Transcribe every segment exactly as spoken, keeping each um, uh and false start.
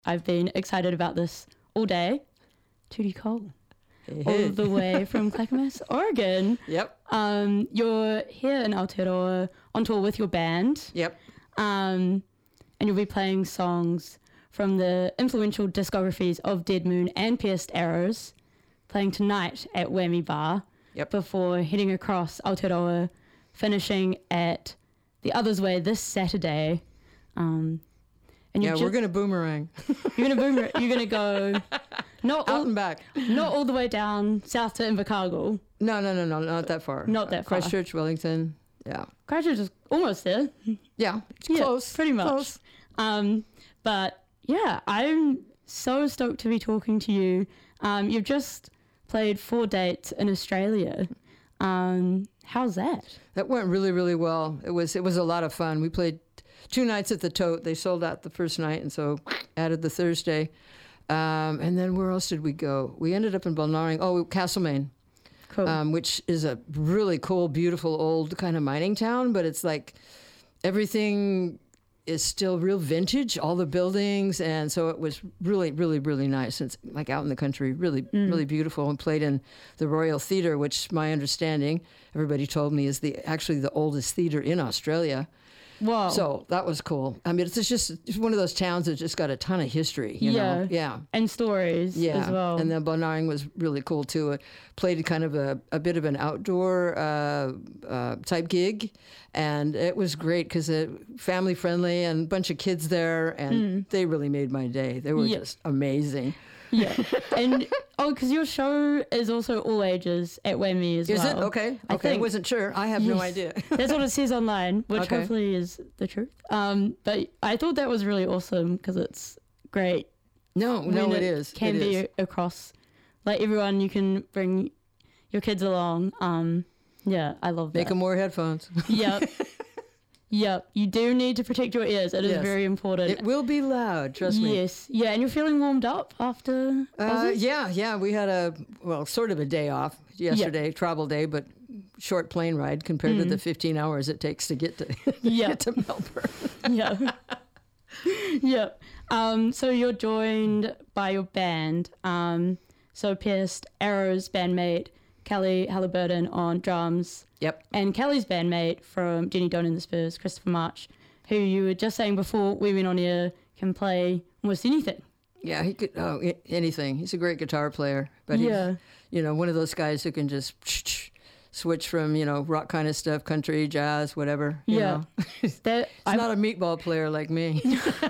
I've been excited about this all day. Tootie Cole. Hey, All hey. the way from Clackamas, Oregon. Yep. Um, you're here in Aotearoa on tour with your band. Yep. Um, and you'll be playing songs from the influential discographies of Dead Moon and Pierced Arrows, playing tonight at Whammy Bar. Yep. Before heading across Aotearoa, finishing at the Others Way this Saturday. Um, and Yeah, you're we're ju- gonna boomerang You're gonna boom. You're gonna go not out all, and back. not all the way down south to Invercargill. No, no, no, no, not that far. Not that far. Christchurch, Wellington. Yeah. Christchurch is almost there. Yeah. It's Yeah, close. pretty much. Close. Um, but yeah, I'm so stoked to be talking to you. Um, you've just played four dates in Australia. Um, how's that? That went really, really well. It was it was a lot of fun. We played two nights at the Tote. They sold out the first night, and so added the Thursday. Um, and then where else did we go? We ended up in Balnarring. Oh, Castlemaine, Cool. um, which is a really cool, beautiful, old kind of mining town. But it's like everything is still real vintage, all the buildings. And so it was really, really, really nice. It's like out in the country, really, really beautiful. And played in the Royal Theatre, which my understanding, everybody told me, is the actually the oldest theatre in Australia. Wow. So that was cool. I mean, it's just it's one of those towns that's just got a ton of history, you Yeah. know? Yeah. And stories Yeah. as well. And then Balnarring was really cool too. It played kind of a, a bit of an outdoor uh, uh, type gig. And it was great because it family friendly and a bunch of kids there. And they really made my day. They were Yeah. just amazing. Yeah. And, oh, because your show is also all ages at Whammy as Is well. it? Okay. I Okay. I think- wasn't sure. I have no Yes. idea. That's what it says online, which Okay. hopefully is the truth. Um, but I thought that was really awesome because it's great. No, no, when it is. Can it be is. across, like everyone. You can bring your kids along. Um, yeah, I love Make that. them wear headphones. Yep. Yep. You do need to protect your ears. It is Yes. very important. It will be loud, trust me. Yes. Yeah, and you're feeling warmed up after. Uh, Aussie? yeah, yeah. We had a, well, sort of a day off yesterday, travel day, but short plane ride compared to the fifteen hours it takes to get to, Yeah. get to Melbourne. Yeah. Yeah. Um, so you're joined by your band. Um, so Pierced Arrows bandmate Kelly Halliburton on drums, Yep. and Kelly's bandmate from Jenny Don't and the Spurs, Christopher March, who you were just saying before we went on air can play almost anything. Yeah, he could, oh, a- anything. He's a great guitar player, but he's, Yeah. you know, one of those guys who can just switch from, you know, rock kind of stuff, country, jazz, whatever. You Yeah. know. That, He's I, not a meatball player like me.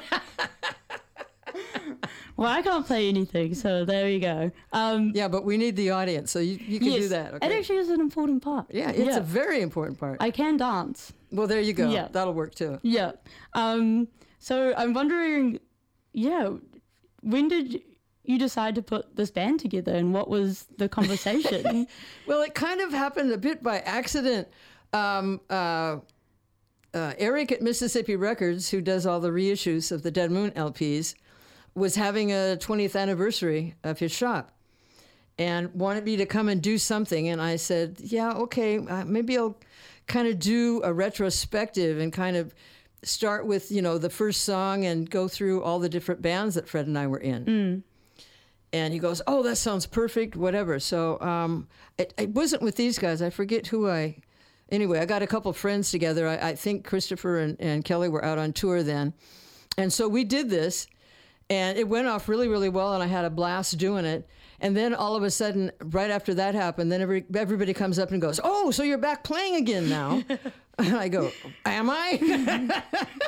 well, I can't play anything, so there you go. Um, Yeah, but we need the audience, so you, you can yes, do that. Okay? It actually is an important part. Yeah, it's a very important part. I can dance. Well, there you go. Yeah. That'll work too. Yeah. Um, so I'm wondering, yeah, when did you decide to put this band together, and what was the conversation? Well, it kind of happened a bit by accident. Um, uh, uh, Eric at Mississippi Records, who does all the reissues of the Dead Moon L Ps, was having a twentieth anniversary of his shop and wanted me to come and do something. And I said, yeah, okay, uh, maybe I'll kind of do a retrospective and kind of start with, you know, the first song and go through all the different bands that Fred and I were in. And he goes, oh, that sounds perfect, whatever. So um, it, it wasn't with these guys. I forget who I... Anyway, I got a couple friends together. I, I think Christopher and, and Kelly were out on tour then. And so we did this, and it went off really, really well, and I had a blast doing it. And then all of a sudden, right after that happened, then every, everybody comes up and goes, oh, so you're back playing again now. And I go, am I?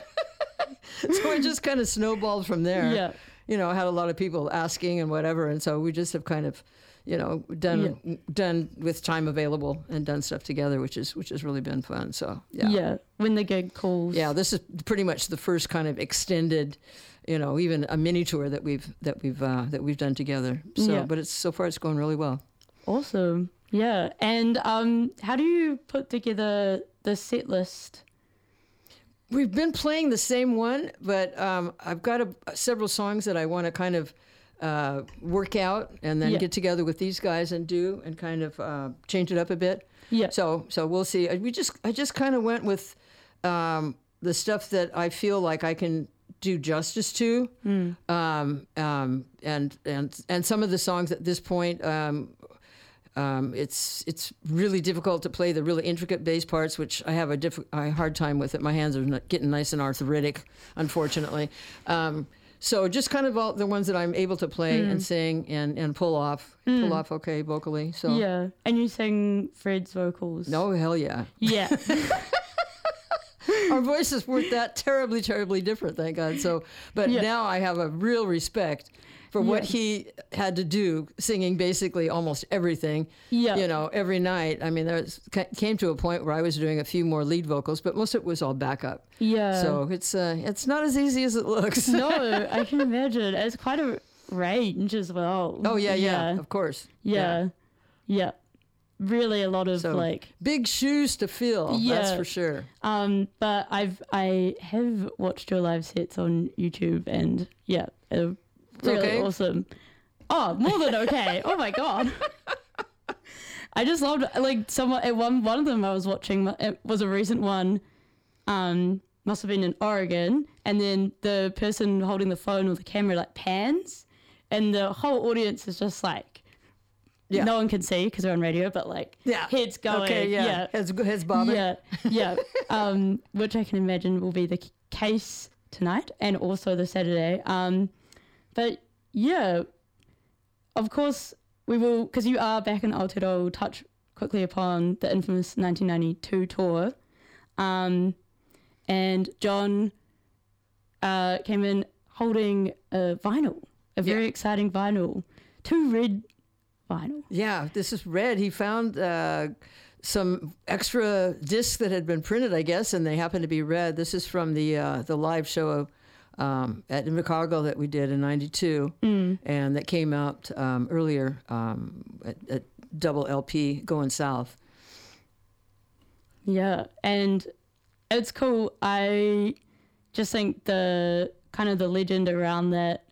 So it just kind of snowballed from there. Yeah. You know, I had a lot of people asking and whatever, and so we just have kind of, you know, done done with time available and done stuff together, which is which has really been fun. So yeah, Yeah, when the gig calls. yeah. This is pretty much the first kind of extended, you know, even a mini tour that we've that we've uh, that we've done together. So, Yeah. but it's so far it's going really well. Awesome. Yeah. And um, how do you put together the set list? We've been playing the same one, but um, I've got a, several songs that I want to kind of uh, work out and then Yeah. get together with these guys and do and kind of uh, change it up a bit. Yeah. So so we'll see. We just I just kind of went with um, the stuff that I feel like I can do justice to. Mm. Um, um, and and and some of the songs at this point, um, um, it's it's really difficult to play the really intricate bass parts, which I have a, diff- a hard time with it. My hands are not getting nice and arthritic, unfortunately. Um, so just kind of all the ones that I'm able to play mm. and sing and, and pull off, mm. pull off okay vocally. So yeah, and you sing Fred's vocals. No, hell yeah. Yeah. Our voices weren't that terribly, terribly different, thank God. So, but yeah. now I have a real respect for yeah. what he had to do, singing basically almost everything. Yeah. You know, every night. I mean, there came to a point where I was doing a few more lead vocals, but most of it was all backup. Yeah. So it's uh, it's not as easy as it looks. No, I can imagine. It's quite a range as well. Oh yeah, yeah, yeah. Of course. Yeah. Yeah. yeah. Really a lot of so, like big shoes to fill. Yeah, that's for sure. Um, but I've I have watched your live sets on YouTube, and yeah, they're really okay. awesome. Oh, more than okay. Oh my god. I just loved like someone at one one of them I was watching. It was a recent one. Um, must have been in Oregon, and then the person holding the phone or the camera like pans, and the whole audience is just like. Yeah. No one can see because they're on radio, but like yeah. heads going. Okay, yeah. yeah. Heads, heads bobbing. Yeah, yeah. um, which I can imagine will be the case tonight and also the Saturday. Um, but yeah, of course we will, because you are back in Aotearoa, we'll touch quickly upon the infamous nineteen ninety-two tour. Um, and John uh, came in holding a vinyl, a very yeah. exciting vinyl, two red vinyl. Yeah, this is red. He found uh, some extra discs that had been printed, I guess, and they happened to be red. This is from the uh, the live show um, at Chicago that we did in ninety-two, mm. and that came out um, earlier um, at, at Double L P Going South. Yeah, and it's cool. I just think the kind of the legend around that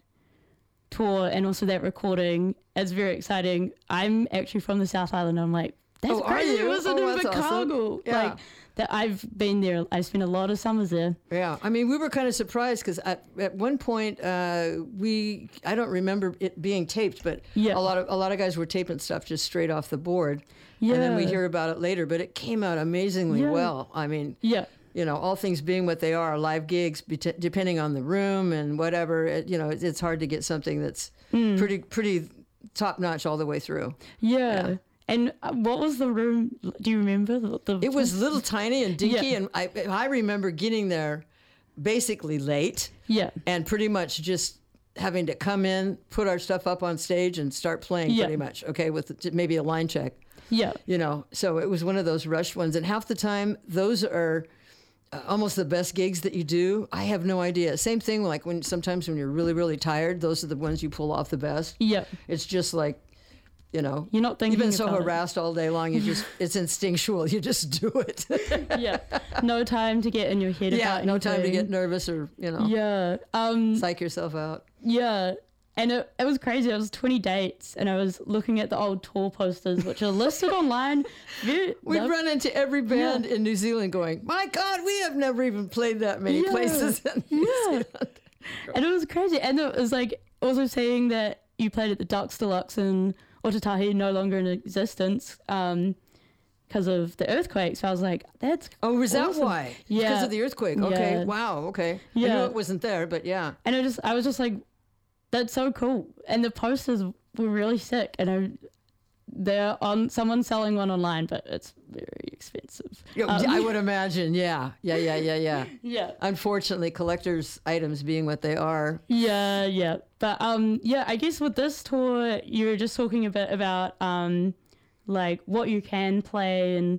tour and also that recording is very exciting. I'm actually from the South Island. I'm like, that's oh, crazy. It was oh, in Chicago. Awesome. Yeah. Like that. I've been there. I spent a lot of summers there. Yeah, I mean, we were kind of surprised because at, at one point uh, we I don't remember it being taped, but yeah. a lot of a lot of guys were taping stuff just straight off the board. Yeah. And then we hear about it later, but it came out amazingly yeah. well. I mean, yeah. You know, all things being what they are, live gigs, be- depending on the room and whatever, it, you know, it, it's hard to get something that's mm. pretty pretty top notch all the way through. Yeah. yeah. And what was the room? Do you remember? The, the it was little tiny and dinky, yeah. and I I remember getting there basically late. Yeah. And pretty much just having to come in, put our stuff up on stage, and start playing yeah. pretty much. Okay, with maybe a line check. Yeah. You know, so it was one of those rushed ones, and half the time those are Uh, almost the best gigs that you do. I have no idea. Same thing like when sometimes when you're really, really tired, those are the ones you pull off the best. Yeah. It's just like, you know, you're not thinking you've been so about harassed it. all day long, you just, it's instinctual. You just do it. Yeah. No time to get in your head yeah, about no anything. time to get nervous or, you know, yeah. Um, psych yourself out. Yeah. And it, it was crazy. It was twenty dates, and I was looking at the old tour posters, which are listed online. We've run into every band yeah. in New Zealand going, my God, we have never even played that many yeah. places in New yeah. Zealand. And it was crazy. And it was like also saying that you played at the Ducks Deluxe in Otatahi, no longer in existence um, because of the earthquake. So I was like, that's Oh, was awesome. that why? Yeah. Because of the earthquake. Okay. Yeah. Wow. Okay. Yeah. I knew it wasn't there, but yeah. And I just, I was just like, that's so cool. And the posters were really sick. And I, they're on, someone's selling one online, but it's very expensive. Yeah, um, I would imagine. Yeah. Yeah. Yeah. Yeah. Yeah. Yeah. Unfortunately, collector's items being what they are. Yeah. Yeah. But um, yeah, I guess with this tour, you were just talking a bit about um, like what you can play and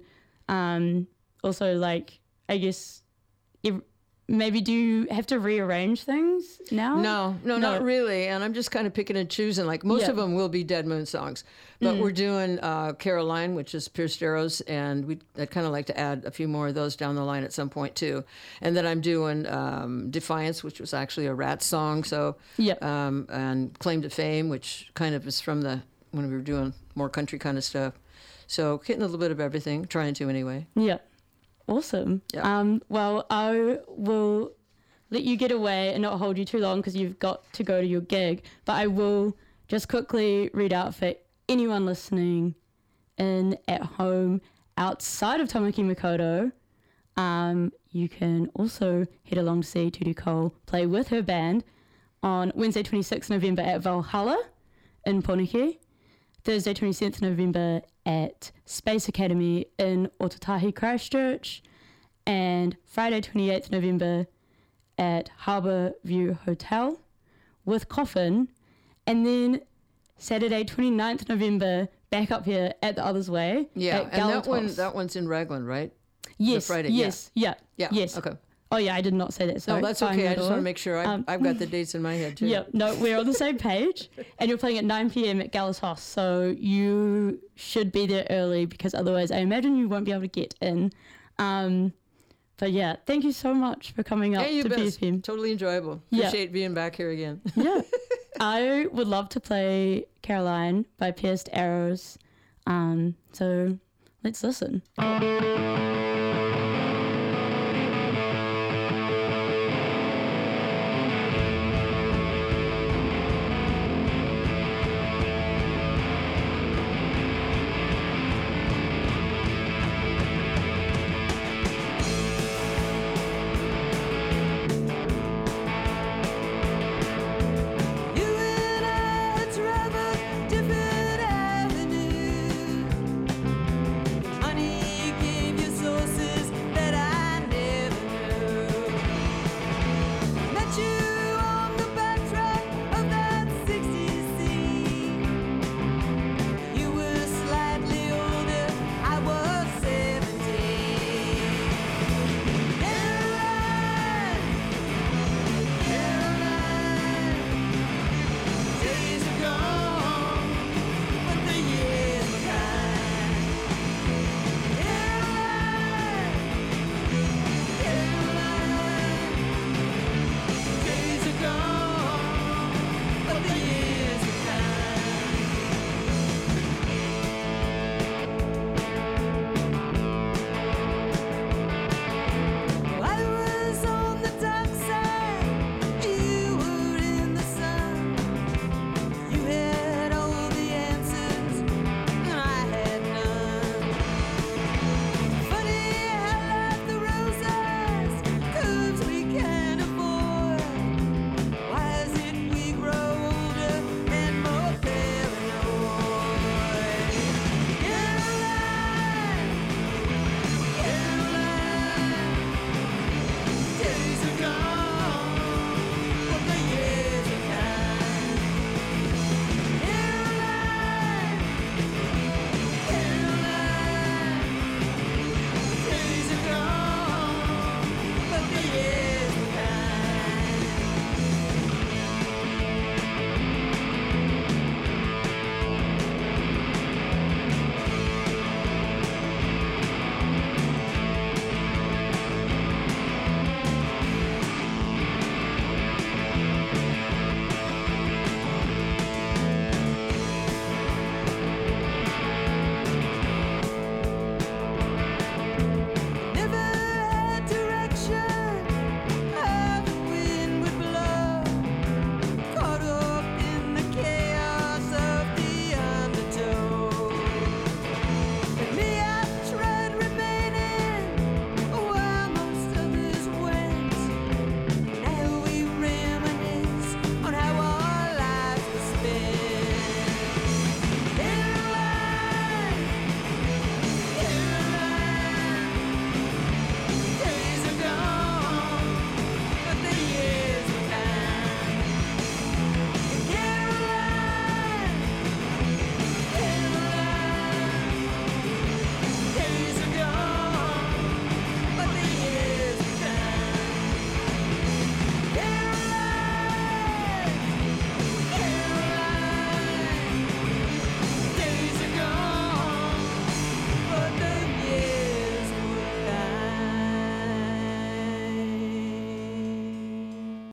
um, also like, I guess, if, maybe do you have to rearrange things now? No, no, no, not really. And I'm just kind of picking and choosing. Like most yeah. of them will be Dead Moon songs, but mm. we're doing uh, Caroline, which is Pierce Darrows, and we I'd kind of like to add a few more of those down the line at some point too. And then I'm doing um, Defiance, which was actually a Rat song. So yeah, um, and Claim to Fame, which kind of is from the when we were doing more country kind of stuff. So getting a little bit of everything, trying to anyway. Yeah. Awesome. Yeah. Um, well, I will let you get away and not hold you too long because you've got to go to your gig. But I will just quickly read out for anyone listening in, at home, outside of Tamaki Makaurau. Um, you can also head along to see Tutu Cole play with her band on Wednesday twenty-sixth November at Valhalla in Poneke, Thursday twenty-seventh November at Space Academy in Otatahi, Christchurch, and Friday twenty-eighth November at Harbour View Hotel with Coffin, and then Saturday twenty-ninth November back up here at the Others Way. Yeah, at and that one Galatos. that one's in Raglan, right? Yes, Friday, yes, yeah. Yeah. yes. Okay. Oh yeah, I did not say that. Sorry. No, that's Fine, okay. I at just all. want to make sure I've, Um, I've got the dates in my head too. Yeah, no, we're on the same page, and you're playing at nine p.m. at Galatos, so you should be there early because otherwise I imagine you won't be able to get in. Um, but yeah, thank you so much for coming up Hey, you to bet. B F M. Totally enjoyable. Yeah. Appreciate being back here again. Yeah, I would love to play Caroline by Pierced Arrows, um, so let's listen.